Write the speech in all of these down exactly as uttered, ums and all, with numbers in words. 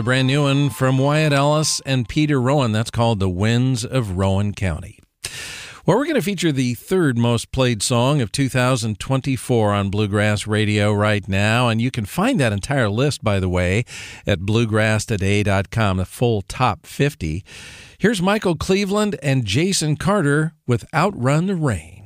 the brand new one from Wyatt Ellis and Peter Rowan. That's called The Winds of Rowan County. Well, we're going to feature the third most played song of two thousand twenty-four on Bluegrass Radio right now, and you can find that entire list, by the way, at bluegrass today dot com, the full top fifty. Here's Michael Cleveland and Jason Carter with Outrun the Rain.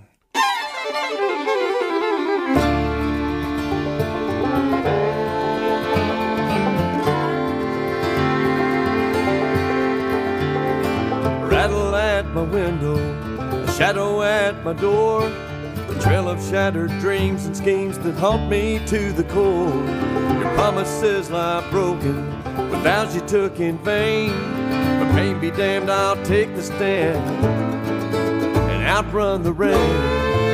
Rattle at my window, shadow at my door, a trail of shattered dreams and schemes that haunt me to the core. Your promises lie broken, with vows you took in vain. But pain be damned, I'll take the stand and outrun the rain.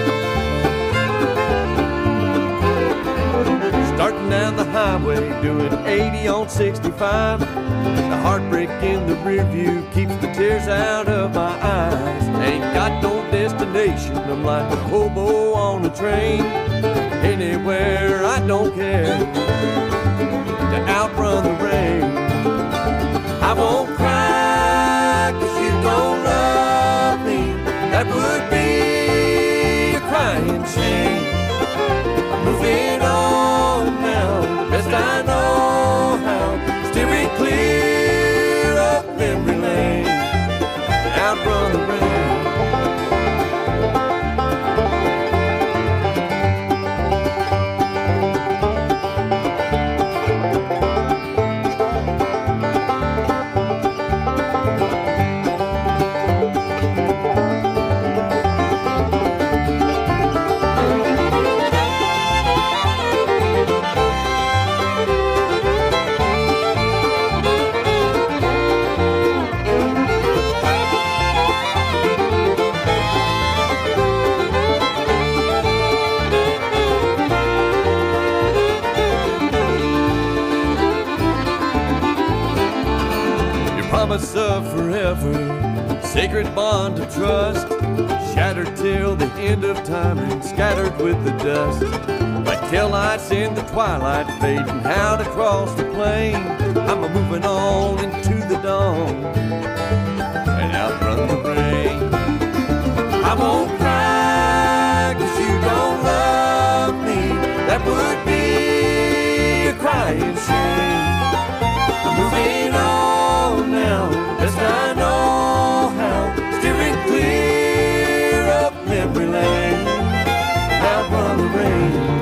Starting down the highway, doing eighty on sixty-five. The heartbreak in the rear view keeps the tears out of my eyes. Ain't got no destination, I'm like a hobo on a train. Anywhere, I don't care, to outrun the rain. I won't cry, cause you don't love me. That would be a crying shame. I'm moving on now, best I know how. Steering clear up memory lane, outrun the rain. Promise of forever, sacred bond of trust, shattered till the end of time and scattered with the dust. Like taillights in the twilight fading out across the plain, I'm a moving on into the dawn and outrun the rain. I won't cry, cause you don't love me. That would be a crying shame. I'm moving on now, best I know how. Steering clear up memory lane, outrun the rain.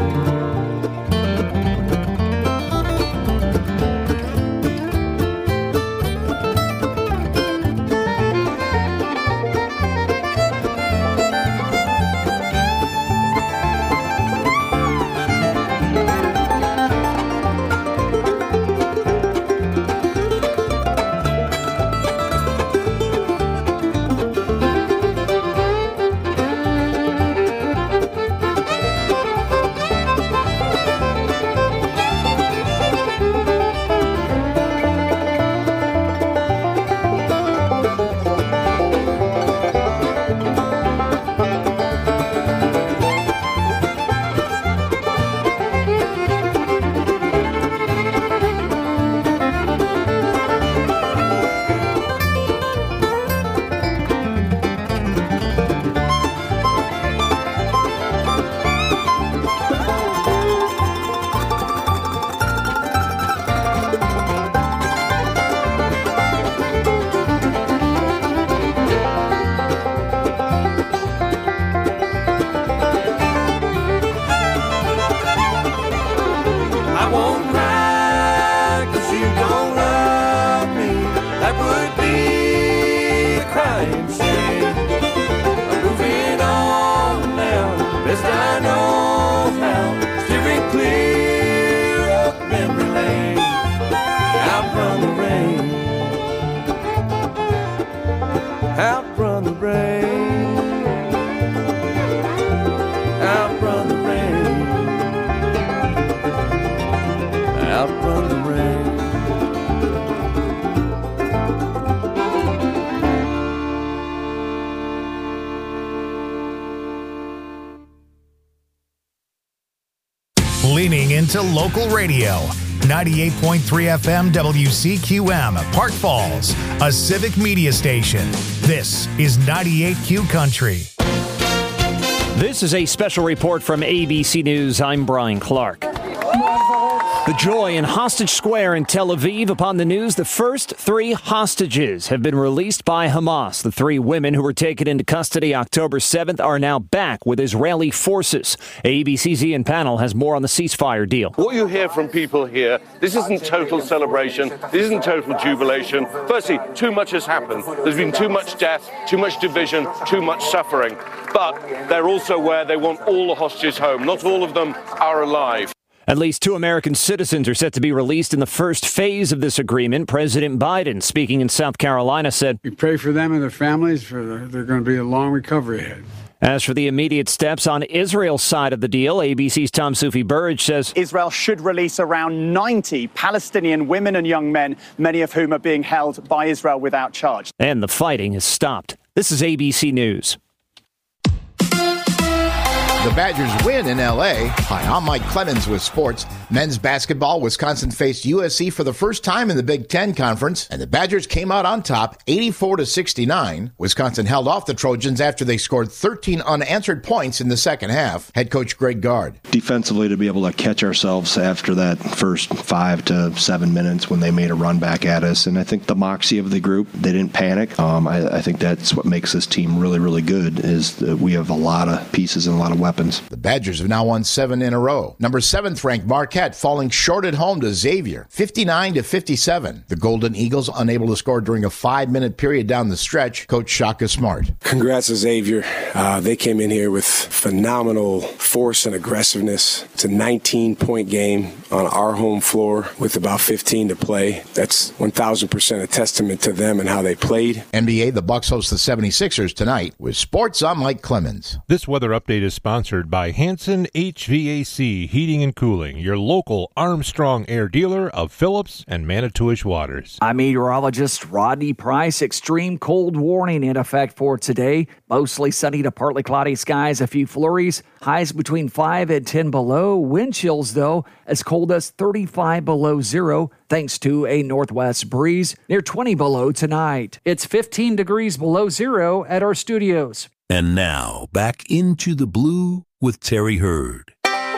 Outrun the rain, outrun the rain, outrun the rain. Leaning into local radio. ninety-eight point three F M W C Q M, Park Falls, a civic media station. This is ninety-eight Q Country. This is a special report from A B C News. I'm Brian Clark. The joy in Hostage Square in Tel Aviv upon the news the first three hostages have been released by Hamas. The three women who were taken into custody October seventh are now back with Israeli forces. A B C's Ian Pannell has more on the ceasefire deal. What you hear from people here, this isn't total celebration, this isn't total jubilation. Firstly, too much has happened. There's been too much death, too much division, too much suffering. But they're also where they want all the hostages home. Not all of them are alive. At least two American citizens are set to be released in the first phase of this agreement. President Biden, speaking in South Carolina, said, "We pray for them and their families. For the, they're going to be a long recovery ahead." As for the immediate steps on Israel's side of the deal, A B C's Tom Sufi Burridge says Israel should release around ninety Palestinian women and young men, many of whom are being held by Israel without charge. And the fighting has stopped. This is A B C News. The Badgers win in L A. Hi, I'm Mike Clemens with sports. Men's basketball, Wisconsin faced U S C for the first time in the Big Ten Conference, and the Badgers came out on top, eighty-four to sixty-nine. Wisconsin held off the Trojans after they scored thirteen unanswered points in the second half. Head coach Greg Gard. Defensively, to be able to catch ourselves after that first five to seven minutes when they made a run back at us, and I think the moxie of the group, they didn't panic. Um, I, I think that's what makes this team really, really good, is that we have a lot of pieces and a lot of weapons. The Badgers have now won seven in a row. Number seventh ranked Marquette falling short at home to Xavier, fifty-nine to fifty-seven. The Golden Eagles unable to score during a five-minute period down the stretch. Coach Shaka Smart. Congrats to Xavier. Uh, they came in here with phenomenal force and aggressiveness. It's a nineteen-point game on our home floor with about fifteen to play. That's one thousand percent a testament to them and how they played. N B A, the Bucks host the seventy-sixers tonight. With sports, I'm Mike Clemens. This weather update is sponsored by Hanson H V A C Heating and Cooling, your local Armstrong Air dealer of Phillips and Manitowish Waters. I'm meteorologist Rodney Price. Extreme cold warning in effect for today. Mostly sunny to partly cloudy skies, a few flurries. Highs between five and ten below. Wind chills, though, as cold as thirty-five below zero, thanks to a northwest breeze. Near twenty below tonight. It's fifteen degrees below zero at our studios. And now, back into the blue with Terry Hurd.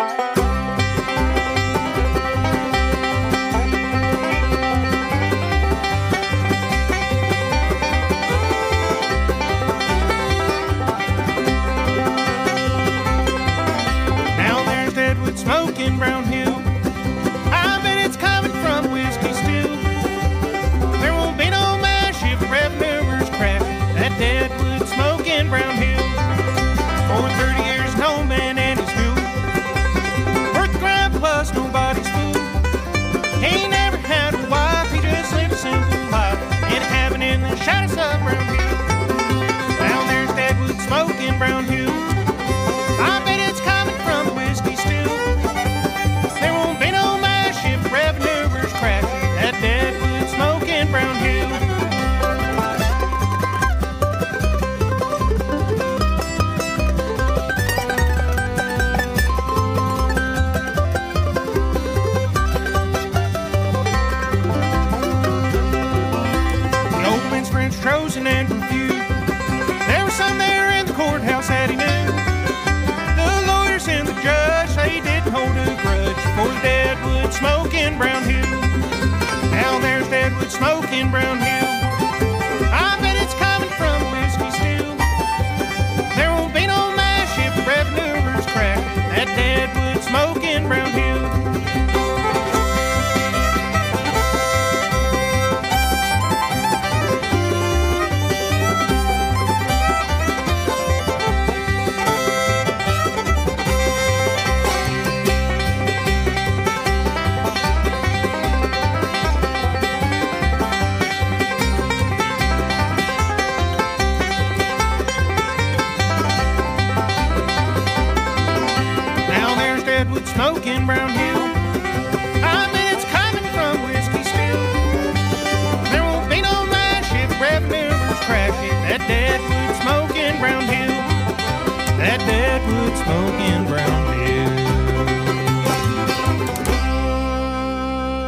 Now there's Deadwood smoke in Brown Hill. I bet it's coming from whiskey still. There won't be no mash if Rev Numbers crack that Deadwood smoke in Brown Hill. For thirty years, no man and his mule. Worth the grind plus nobody's fool. He never had a wife, he just lived a simple life. In a cabin in the shadows of Brown Hill. Down there's Deadwood smoke in Brown Hill. I bet it's coming from the whiskey still. There won't be no mash if revenue numbers crash that Deadwood smoke in Brown Hill. Trojan and Review. There was some there in the courthouse that he knew. The lawyers and the judge, they didn't hold a grudge for the Deadwood smoke in Brown Hill. Now there's Deadwood smoke in Brown Hill. I bet it's coming from whiskey still. There won't be no mash if the revenuers crack that Deadwood smoke in Brown Hill. Smoke in Brown Hill. I bet it's coming from whiskey still. There won't be no mash if revenuers crash it. That Deadwood smoke in Brown Hill. That Deadwood smoke in Brown Hill.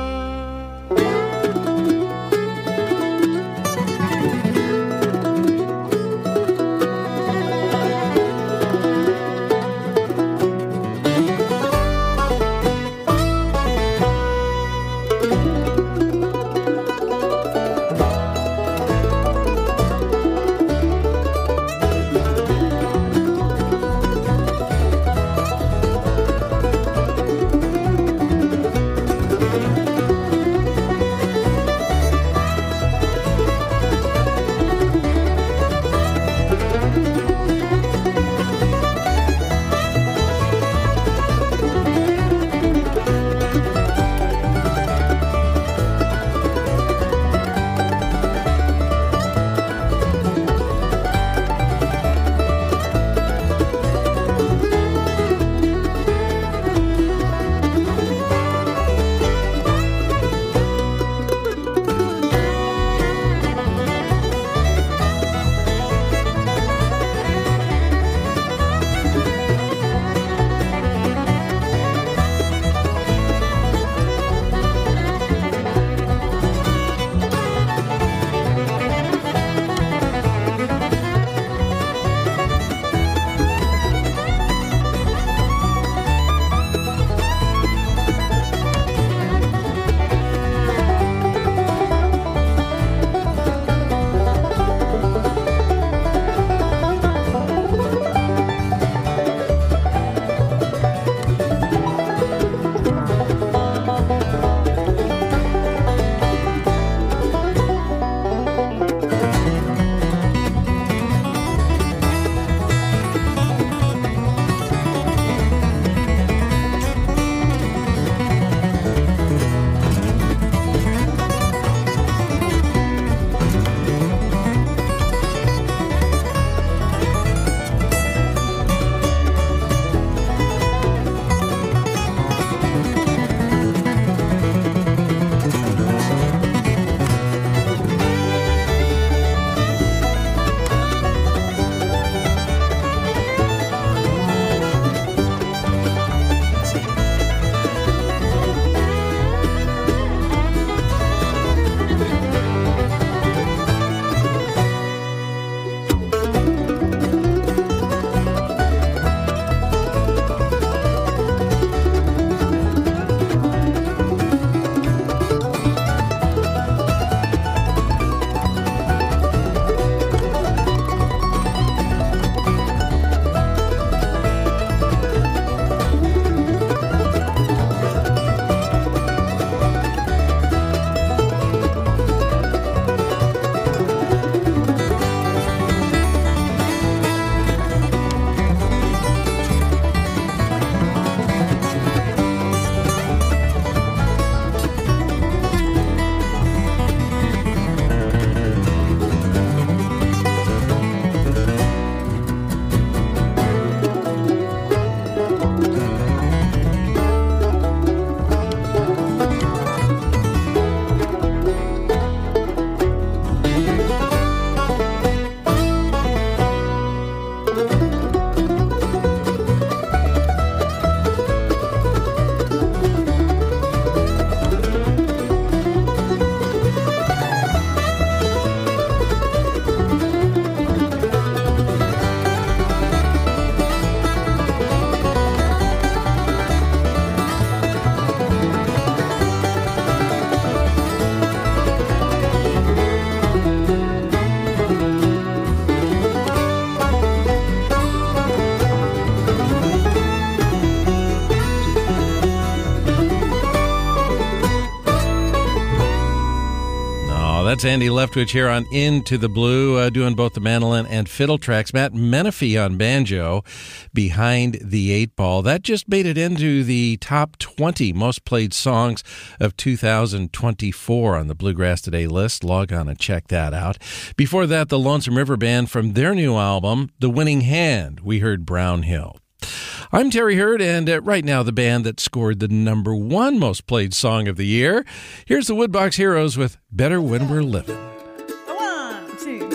that's Andy Leftwich here on Into the Blue, uh, doing both the mandolin and fiddle tracks. Matt Menefee on banjo, Behind the Eight Ball. That just made it into the top twenty most played songs of two thousand twenty-four on the Bluegrass Today list. Log on and check that out. Before that, the Lonesome River Band from their new album, The Winning Hand, we heard Brown Hill. I'm Terry Hurd, and uh, right now the band that scored the number one most played song of the year. Here's the Woodbox Heroes with Better When We're Living. One, two.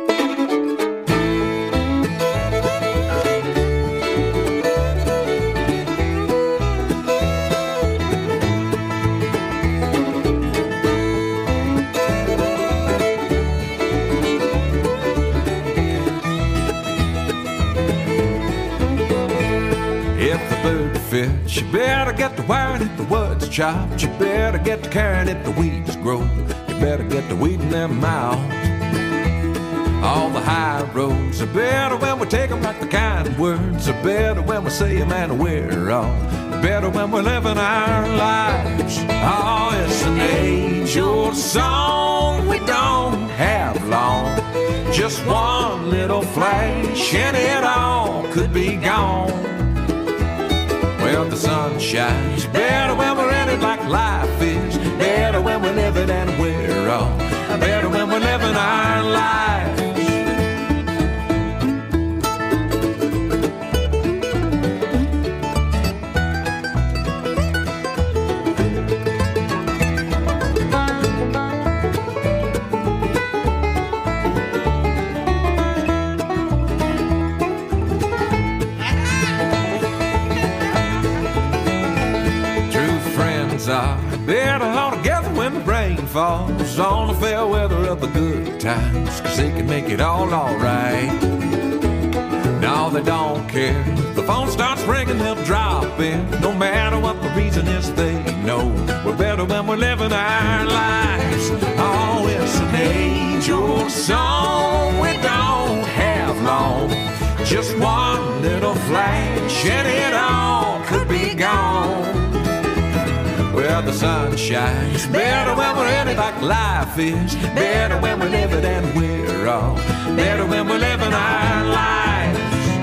You better get to wiring if the wood's chopped. You better get to carrying if the weeds grow. You better get to weeding them out. All the high roads are better when we take them like the kind words are better when we say them and we're all better when we're living our lives. Oh, it's an age-old song we don't have long. Just one little flash and it all could be gone. Well, the sun shines better when we're in it like life is. Better when we're living and we're all better when we're living our lives. Are better all together when the rain falls on the fair weather of the good times, cause they can make it all alright. No, they don't care if the phone starts ringing, they'll drop in. No matter what the reason is, they know we're better when we're living our lives. Oh, it's an age-old song we don't have long. Just one little flash and it all could be gone. Well, the sun shines better when we're in it like life is. Better when we live it and we're all better when we're living our lives.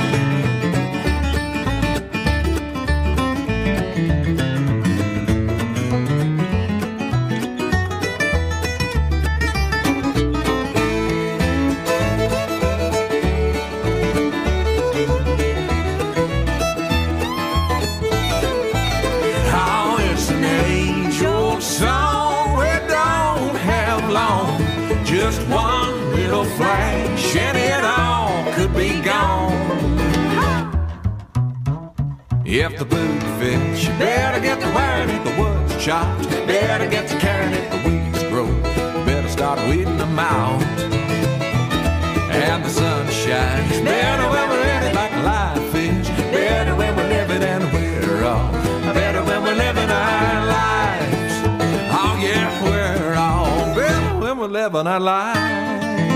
Just one little flash and it all could be gone. If the boot fits, you better get to wearing it, the wood's chopped. Better get to carrying it, the weeds grow. Better start weeding them out. And the sun shines better when we're in it like life is. Better when we're living and we're all better when we're living our lives. Oh yeah, we're all better when we're living our lives.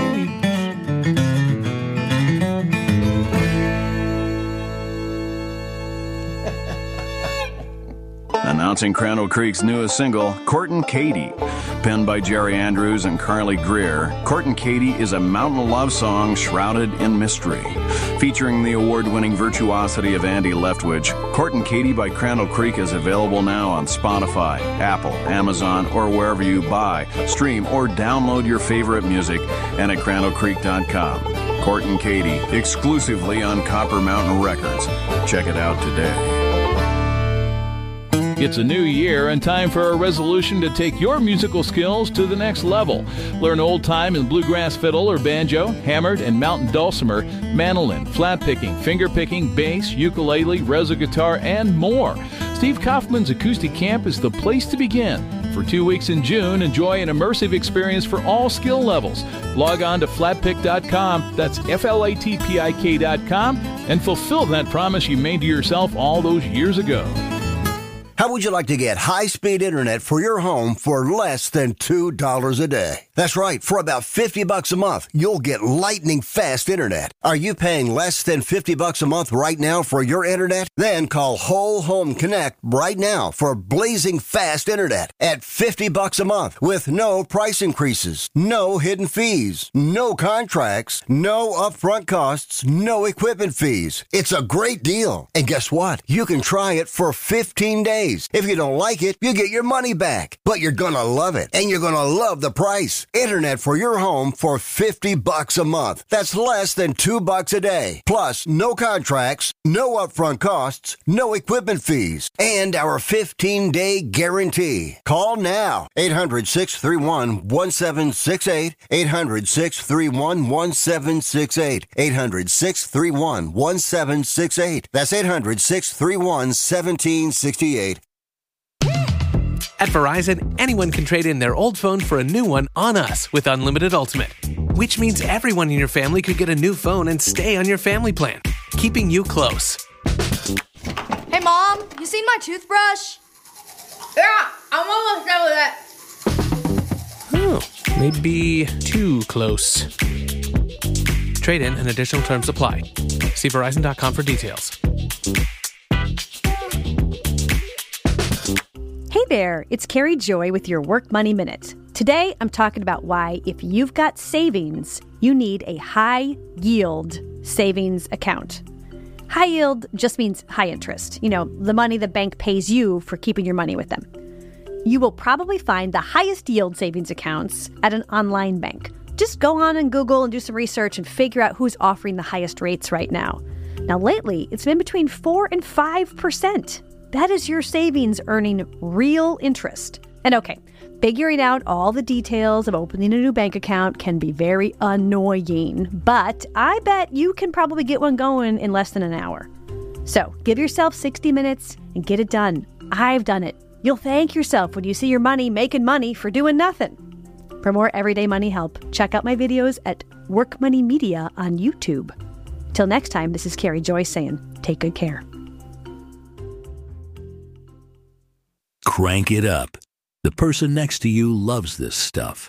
Announcing Crandall Creek's newest single, Court and Katie. Penned by Jerry Andrews and Carly Greer, Court and Katie is a mountain love song shrouded in mystery. Featuring the award-winning virtuosity of Andy Leftwich, Court and Katie by Crandall Creek is available now on Spotify, Apple, Amazon, or wherever you buy, stream, or download your favorite music, and at crandall creek dot com. Court and Katie, exclusively on Copper Mountain Records. Check it out today. It's a new year and time for a resolution to take your musical skills to the next level. Learn old-time and bluegrass fiddle or banjo, hammered and mountain dulcimer, mandolin, flat-picking, finger-picking, bass, ukulele, rezo guitar, and more. Steve Kaufman's Acoustic Camp is the place to begin. For two weeks in June, enjoy an immersive experience for all skill levels. Log on to flat pick dot com, that's F L A T P I K dot com, and fulfill that promise you made to yourself all those years ago. How would you like to get high-speed internet for your home for less than two dollars a day? That's right. For about fifty bucks a month, you'll get lightning-fast internet. Are you paying less than fifty bucks a month right now for your internet? Then call Whole Home Connect right now for blazing fast internet at fifty bucks a month with no price increases, no hidden fees, no contracts, no upfront costs, no equipment fees. It's a great deal. And guess what? You can try it for fifteen days. If you don't like it, you get your money back. But you're gonna love it, and you're gonna love the price. Internet for your home for fifty bucks a month. That's less than two bucks a day. Plus, no contracts, no upfront costs, no equipment fees, and our fifteen-day guarantee. Call now. eight hundred, six three one, one seven six eight. eight hundred, six three one, one seven six eight. eight hundred, six three one, one seven six eight. That's eight hundred, six three one, one seven six eight. At Verizon, anyone can trade in their old phone for a new one on us with Unlimited Ultimate, which means everyone in your family could get a new phone and stay on your family plan, keeping you close. Hey, Mom, you seen my toothbrush? Yeah, I'm almost done with it. Oh, maybe too close. Trade in and additional terms apply. See Verizon dot com for details. Hey there, it's Carrie Joy with your Work Money Minute. Today, I'm talking about why, if you've got savings, you need a high-yield savings account. High yield just means high interest, you know, the money the bank pays you for keeping your money with them. You will probably find the highest yield savings accounts at an online bank. Just go on and Google and do some research and figure out who's offering the highest rates right now. Now, lately, it's been between four and five percent. That is your savings earning real interest. And okay, figuring out all the details of opening a new bank account can be very annoying, but I bet you can probably get one going in less than an hour. So give yourself sixty minutes and get it done. I've done it. You'll thank yourself when you see your money making money for doing nothing. For more everyday money help, check out my videos at Work Money Media on YouTube. Till next time, this is Carrie Joy saying, take good care. Crank it up. The person next to you loves this stuff.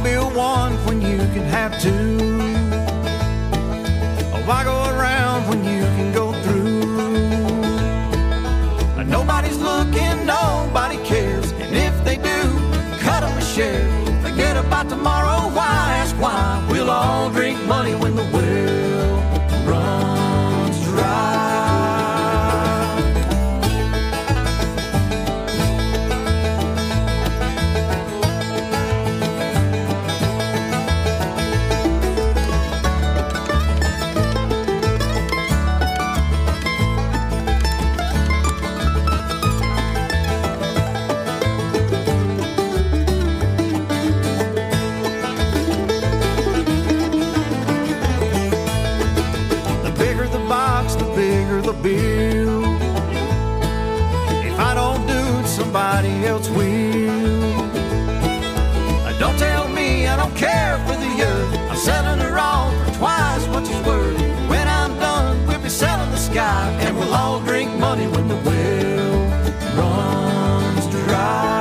Why build one when you can have two? Why go around when you can go through? Nobody's looking, nobody cares, and if they do, cut them a share. Forget about tomorrow, why ask why? We'll all drink money when the well runs dry. The bill. If I don't do it, somebody else will. Don't tell me I don't care for the earth. I'm selling her all for twice what she's worth. When I'm done, we'll be selling the sky, and we'll all drink money when the well runs dry.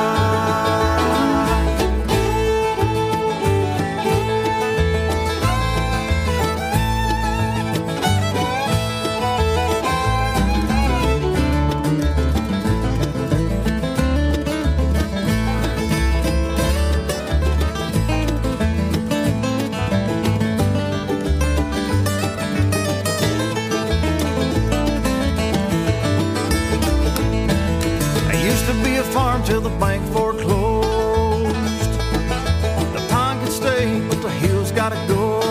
Farm till the bank foreclosed. The pond can stay, but the hill's gotta go.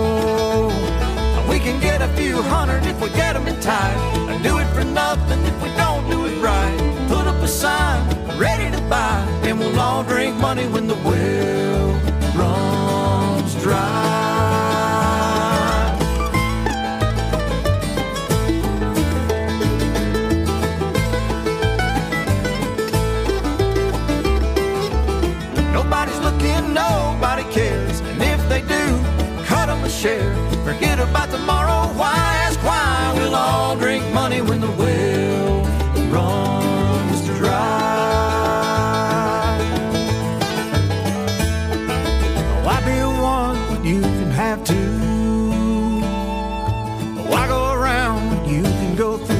We can get a few hundred if we get them in time, and do it for nothing if we don't do it right. Put up a sign, ready to buy, and we'll all drink money when the well runs dry. Nobody cares, and if they do, cut them a share. Forget about tomorrow, why ask why? We'll all drink money when the well runs dry. Why build one when you can have two? Why go around when you can go through?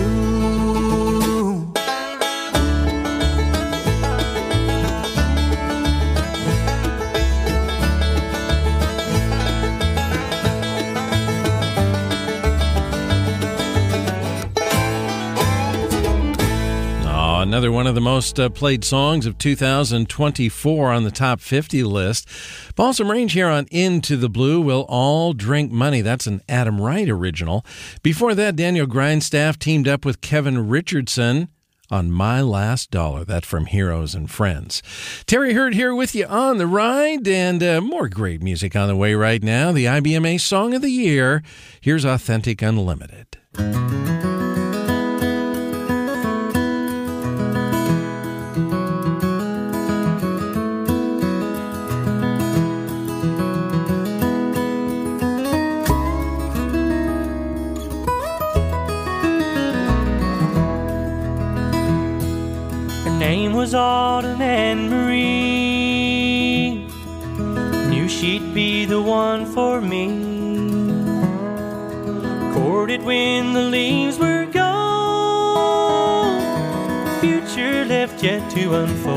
Another one of the most uh, played songs of two thousand twenty-four on the top fifty list. Balsam Range here on Into the Blue. We'll all drink money. That's an Adam Wright original. Before that, Daniel Grindstaff teamed up with Kevin Richardson on My Last Dollar. That's from Heroes and Friends. Terry Hurd here with you on the ride, and uh, more great music on the way right now. The I B M A Song of the Year. Here's Authentic Unlimited. Name was Autumn Anne Marie. Knew she'd be the one for me. Courted when the leaves were gone. Future left yet to unfold.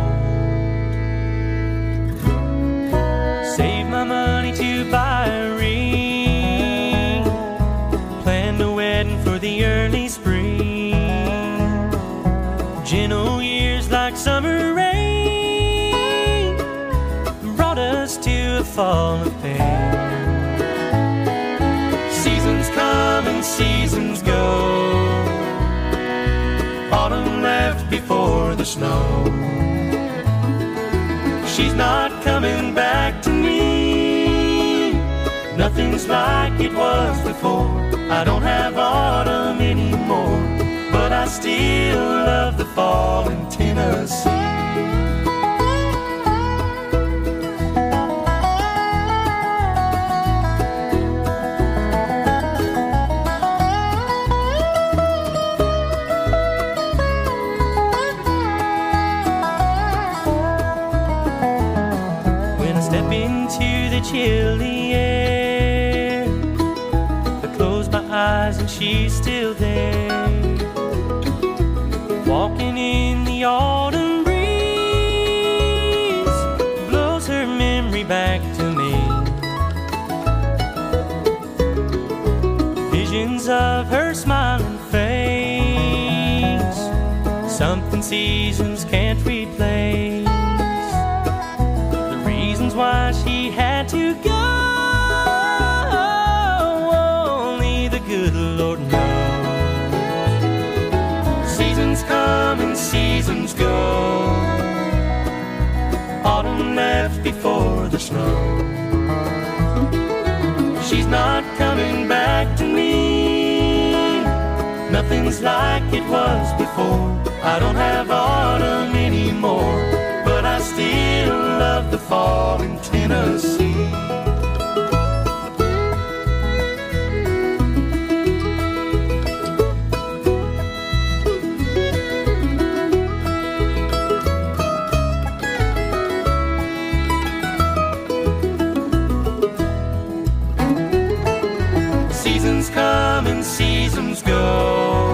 Saved my money to buy a ring. Planned a wedding for the early spring. Gentle years like summer rain brought us to a fall of pain. Seasons come and seasons go. Autumn left before the snow. She's not coming back to me. Nothing's like it was before. I don't have autumn anymore, but I still love the fall in Tennessee. When I Step into the chilly air. I close my eyes and she's still there. Walking in the autumn breeze blows her memory back to me. Visions of her smiling face, something seasons can't replace. The reasons why she had to go, only the good Lord knows. Seasons come and seasons go. Autumn left before the snow. She's not coming back to me. Nothing's like it was before. I don't have autumn anymore, but I still love the fall in Tennessee. Seasons come and seasons go.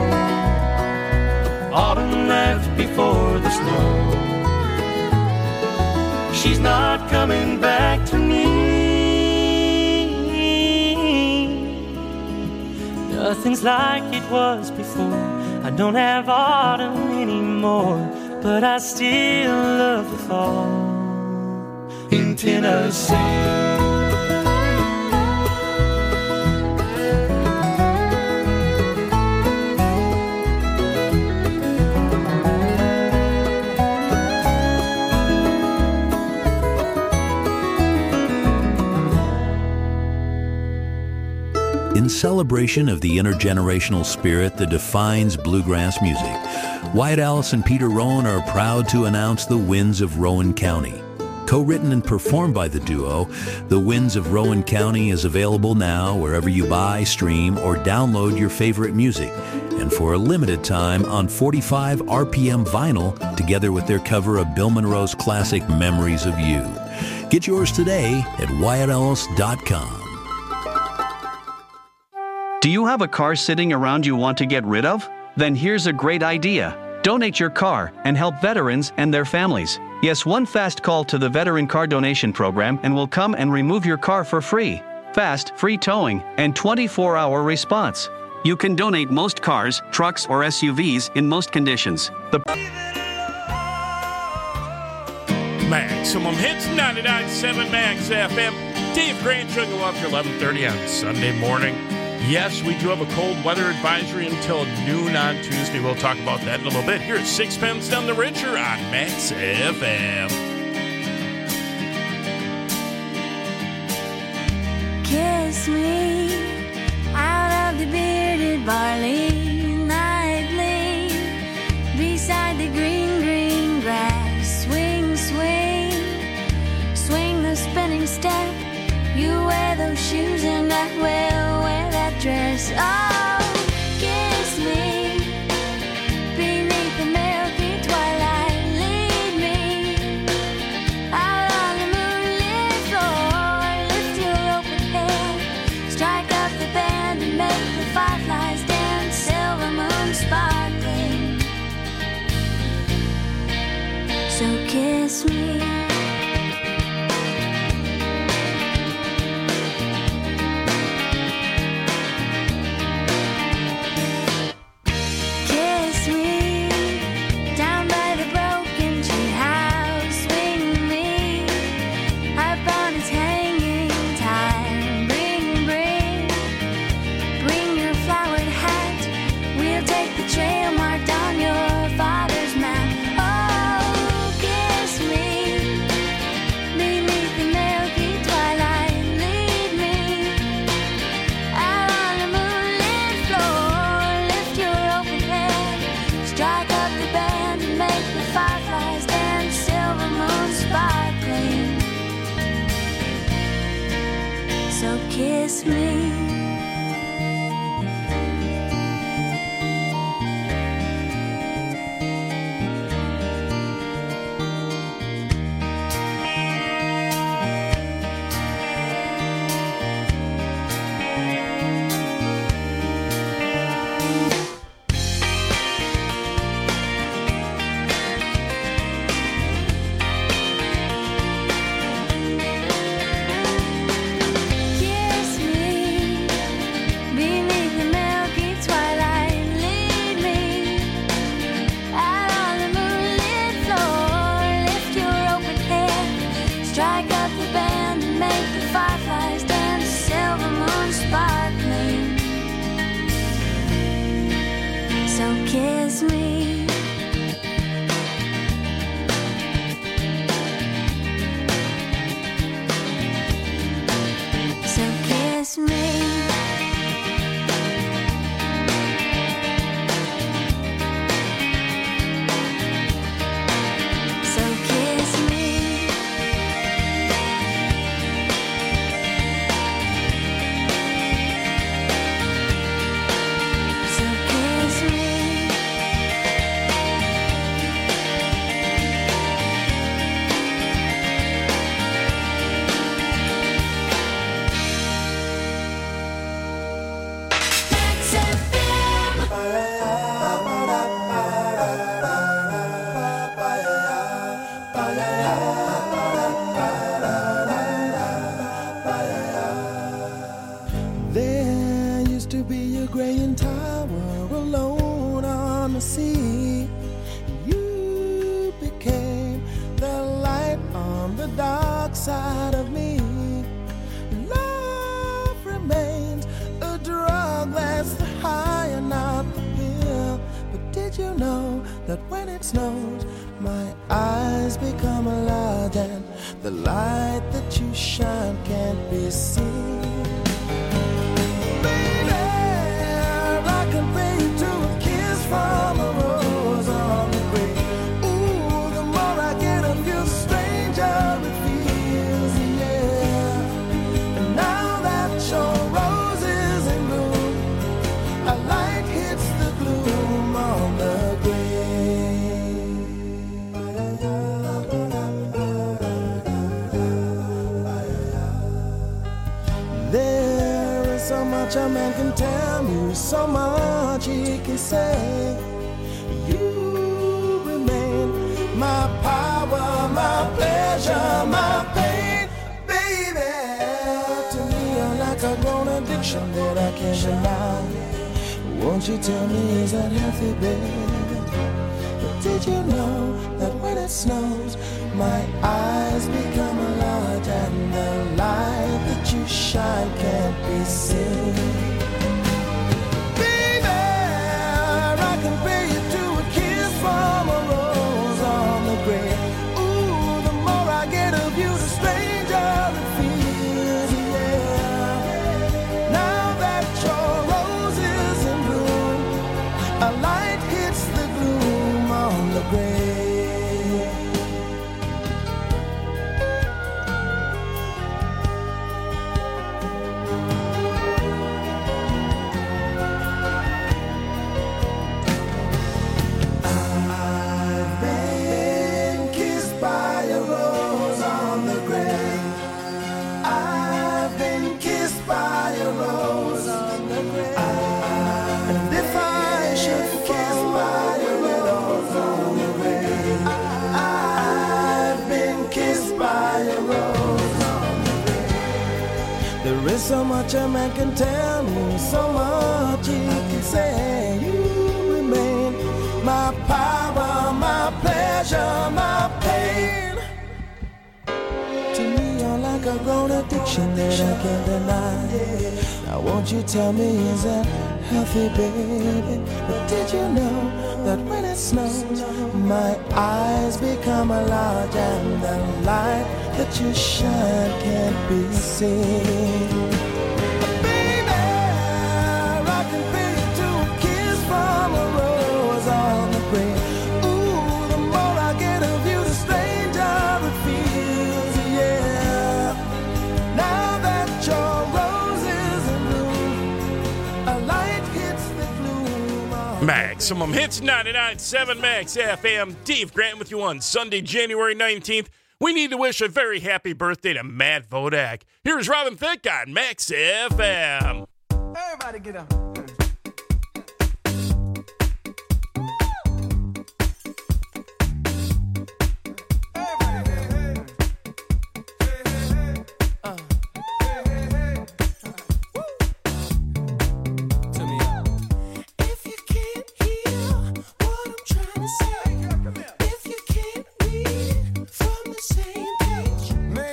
Autumn left before the snow. She's not coming back to me. Nothing's like it was before. I don't have autumn anymore, but I still love the fall in Tennessee. In celebration of the intergenerational spirit that defines bluegrass music, Wyatt Ellis and Peter Rowan are proud to announce The Winds of Rowan County. Co-written and performed by the duo, The Winds of Rowan County is available now wherever you buy, stream, or download your favorite music, and for a limited time on forty-five R P M vinyl, together with their cover of Bill Monroe's classic Memories of You. Get yours today at wyatt ellis dot com. Do you have a car sitting around you want to get rid of? Then here's a great idea. Donate your car and help veterans and their families. Yes, one fast call to the Veteran Car Donation Program and we'll come and remove your car for free. Fast, free towing, and twenty-four hour response. You can donate most cars, trucks, or S U Vs in most conditions. The Maximum Hits, ninety-nine point seven Max F M. Dave Grant Jungle after eleven thirty on Sunday morning. Yes, we do have a cold weather advisory until noon on Tuesday. We'll talk about that in a little bit. Here at Sixpence Down the Richer on Max F M. Kiss me out of the bearded barley nightly, beside the green, green grass. Swing, swing, swing the spinning step. You wear those shoes and I will wear that dress. Oh, kiss me beneath the milky twilight. Lead me out on the moonlit floor. Lift your open head, strike up the band and make the fireflies dance. Silver moon sparkling. So kiss me. Kiss me. There used to be a graying tower alone on the sea. You became the light on the dark side of me. Love remains a drug that's the high and not the pill. But did you know that when it snows, my eyes become large and the light that you shine can't be seen? From a rose on the grave. Ooh, the more I get of you, the stranger it feels, yeah. And now that your rose is in bloom, a light hits the gloom on the grave. There is so much a man can tell you, so much he can say. You remain my power, my pleasure, my pain, baby. To me, you're like a grown addiction that I can't deny. Won't you tell me, is that healthy, baby? But did you know that when it snows, my eyes become large and the light that you shine can't be seen? From a rose on the grave. Ooh, the more I get of you, the stranger it feels, yeah. Now that your rose is in bloom, a light hits the gloom on the grave. There is so much a man can tell me, so much he can say. You remain my power, my pleasure, my pain. To me, you're like a grown addiction that I can't deny. Now won't you tell me, is that healthy, baby? But did you know that when it snows, my eyes become large and the light that you shine can't be seen? Baby, I can pay you to a kiss from a rose on the grave. Ooh, the more I get of you, the stranger it feels, yeah. Now that your rose is in bloom, a light hits the gloom on Maximum Hits ninety-nine point seven Max F M. Dave Grant with you on Sunday, January nineteenth. We need to wish a very happy birthday to Matt Vodak. Here's Robin Thicke on Max F M. Everybody get up.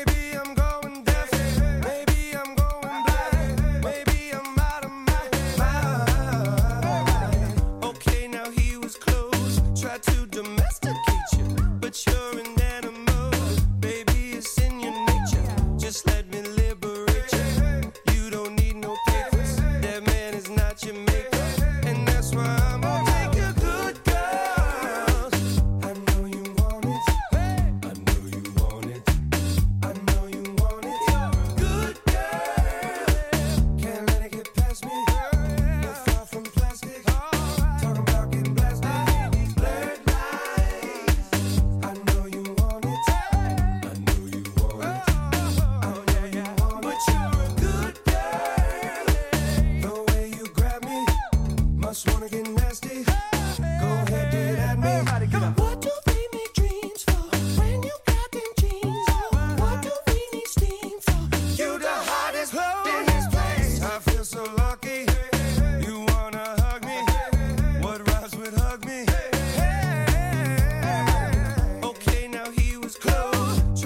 Maybe I'm out of my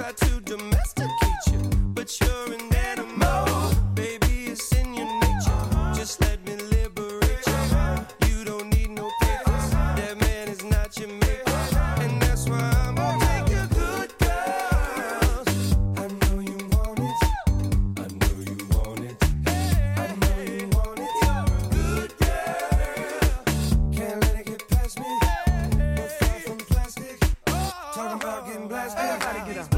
try to domesticate you, but you're an animal. Baby, it's in your nature. Just let me liberate you. You don't need no papers. That man is not your maker, and that's why I'm gonna take your good girls. I know you want it. I know you want it. I know you want it. Good girl. Can't let it get past me. We're far from plastic. Talking about getting blasted. Everybody get up.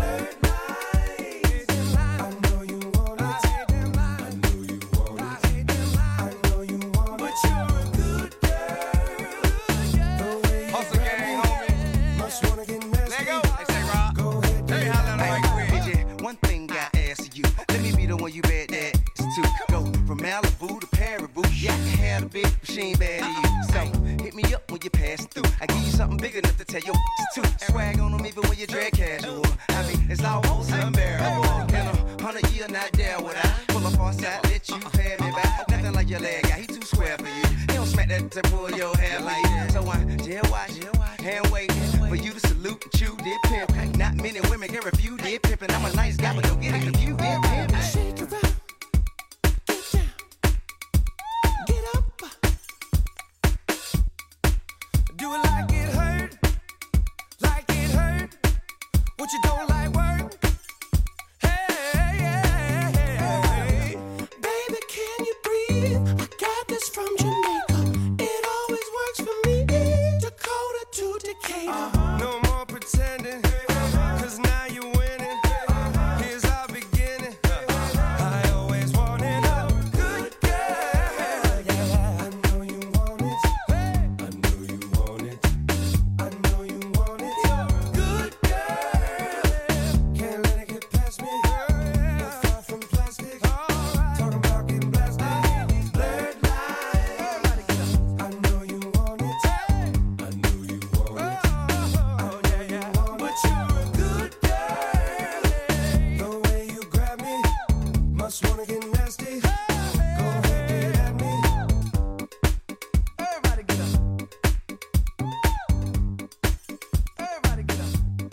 I know you want it. I know you want it. I know you want it. But you're a good girl. The way you Hustle gang, homie. must wanna get nasty. Let go. Hey, say, Rob. Go ahead. Hey, holla like Hey, D J, one thing I ask you. Let me be the one you bet that is to go from Malibu to Paribu. Yeah, I can have a big machine bad to you. So hit me up when you pass through. I give you something big enough to tell your to swag on them even when you drag casual. I mean, it's almost unbearable. In a hundred year, not there would I pull up on side, let you pay me back. Nothing like your leg guy, he too square for you. He don't smack that to pull your hair like that. So I jail watch, hand wait for you to salute and chew did pimp. Not many women can refuse did pimpin'. I'm a nice guy, but don't get it confused did pimp. Shake it up. Get up. Do it like it hurt. Like it hurt. What you don't like work. Hey, hey, hey. Baby, can you breathe? I got this from Jamaica. It always works for me. Dakota to Decatur. No more pretending. Cause now you're winning. Here's our beginning. I always wanted a good girl. I know you want it. I know you want it. I know you want it. Good girl. Can't let it get past me. We're far from plastic. Talking about getting blasted. Blurred lines. I know you want it. I know you want it. Oh yeah, yeah. But you're a good girl. The way you grab me, must wanna get nasty. Go ahead, get at me. Everybody get up. Everybody get up.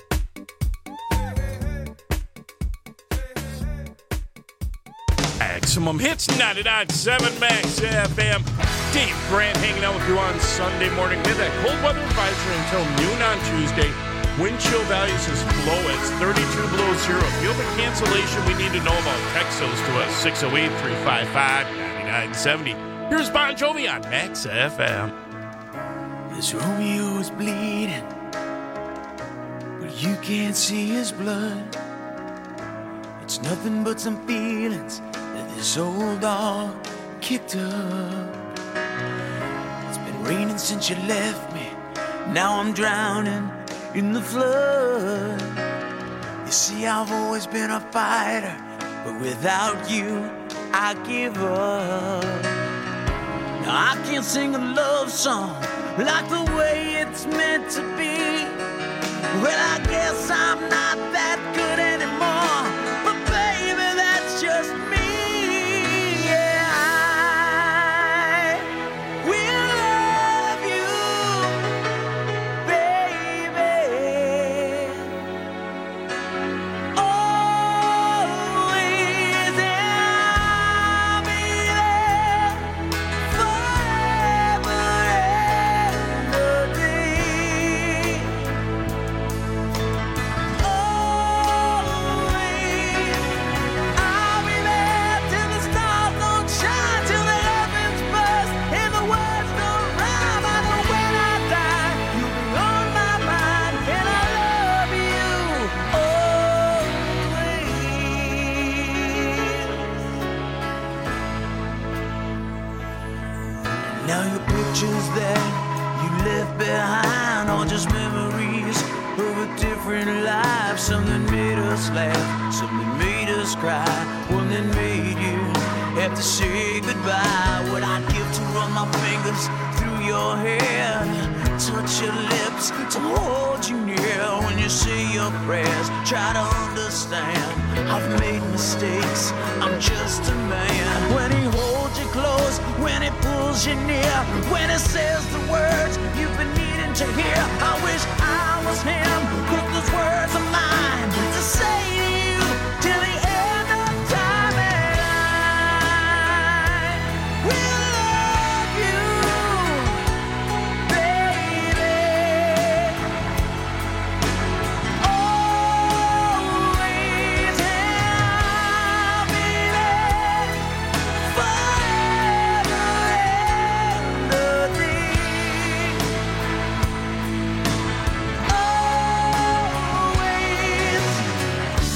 Maximum Hits ninety-nine point seven Max F M. Dave Grant hanging out with you on Sunday morning. We have that cold weather advisory until noon on Tuesday. Wind chill values as low as thirty-two below zero. If you have a cancellation we need to know about, text those to us, six oh eight, three five five, nine nine seven oh. Here's Bon Jovi on Max F M. This Romeo is bleeding, but you can't see his blood. It's nothing but some feelings that this old dog kicked up. It's been raining since you left me. Now I'm drowning in the flood. You see, I've always been a fighter, but without you, I give up. Now I can't sing a love song like the way it's meant to be. Well, I guess I'm not that good anymore, but baby, that's just me. Yeah, I will love you, baby, always, and I'll be there forever and a day. Now your pictures that you left behind are just memories of a different life. Something made us laugh, something made us cry, one that made you have to say goodbye. What I'd give to run my fingers through your hair, touch your lips, to hold you near. When you say your prayers, try to understand. I've made mistakes, I'm just a man. When he holds you close, when he pulls you near, when he says the words you've been needing to hear, I wish I was him. Put those words of mine to save you till the end of time, and I will love you, baby. Always, and I'll be there forever and a day. Always.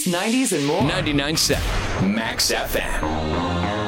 nineties, and more. ninety-nine point seven Max F M.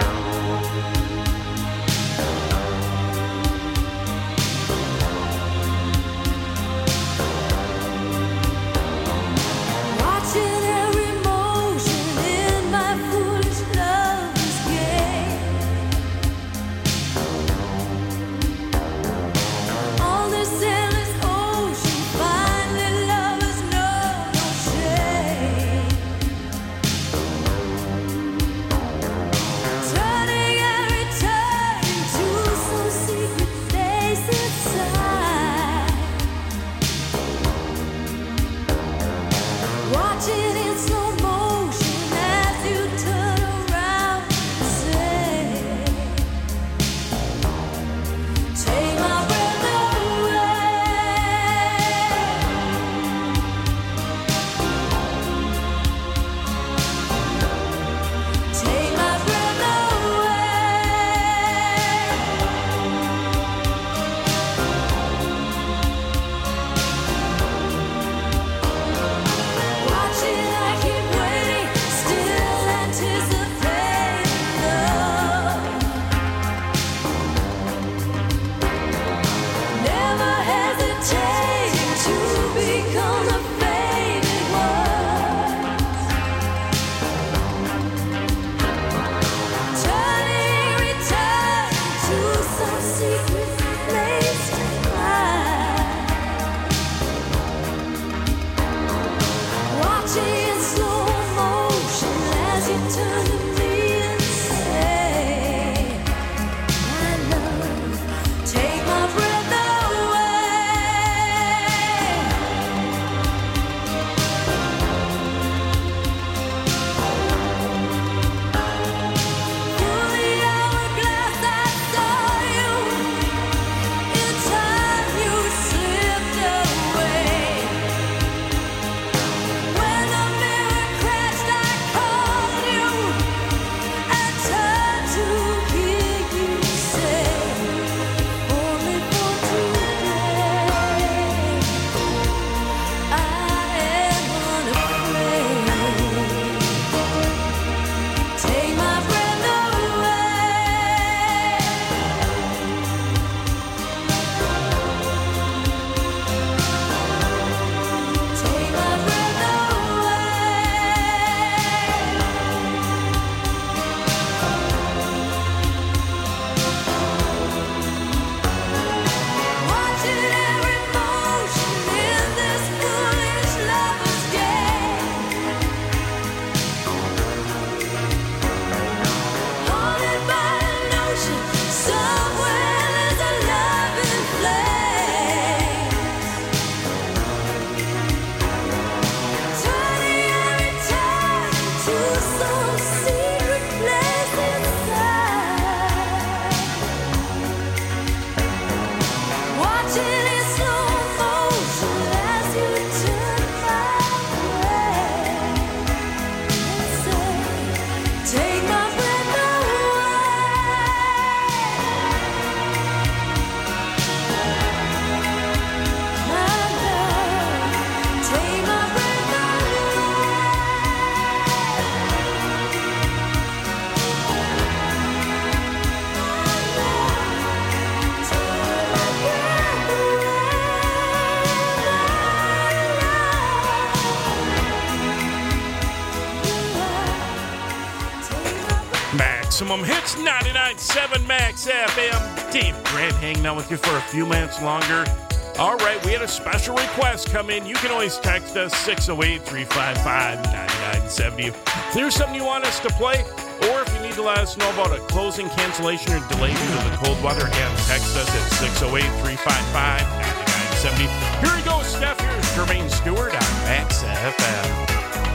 Maximum Hits, ninety-nine point seven Max F M. Dave Grant hanging out with you for a few minutes longer. All right, we had a special request come in. You can always text us, six oh eight, three five five, nine nine seven oh. If there's something you want us to play, or if you need to let us know about a closing, cancellation, or delay due to the cold weather, again, text us at six oh eight, three five five, nine nine seven oh. Here we go, Steph. Here's Jermaine Stewart on Max F M.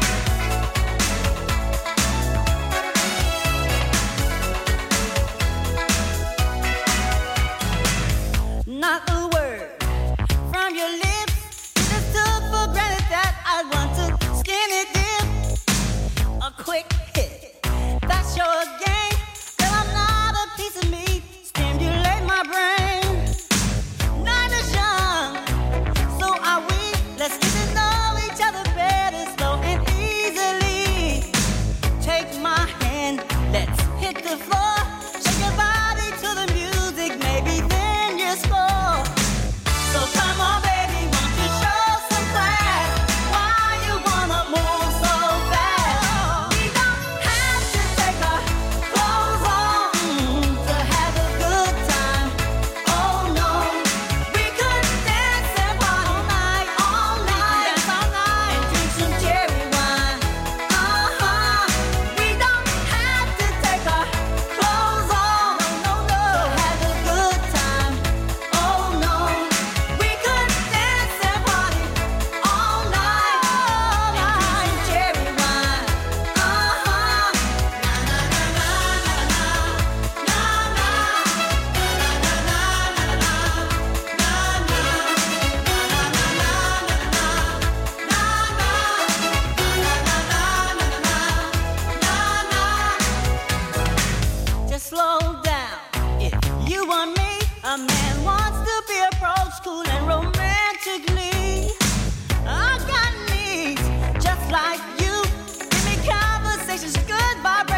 Not a word from your lips. Just took for granted that I want to skinny dip. A quick hit, that's your game. Girl, I'm not a piece of meat. Stimulate my brain. Night is young, so are we. Let's get to know each other better, slow A man wants to be approached cool and romantically. I got needs just like you. Give me conversations, good vibes.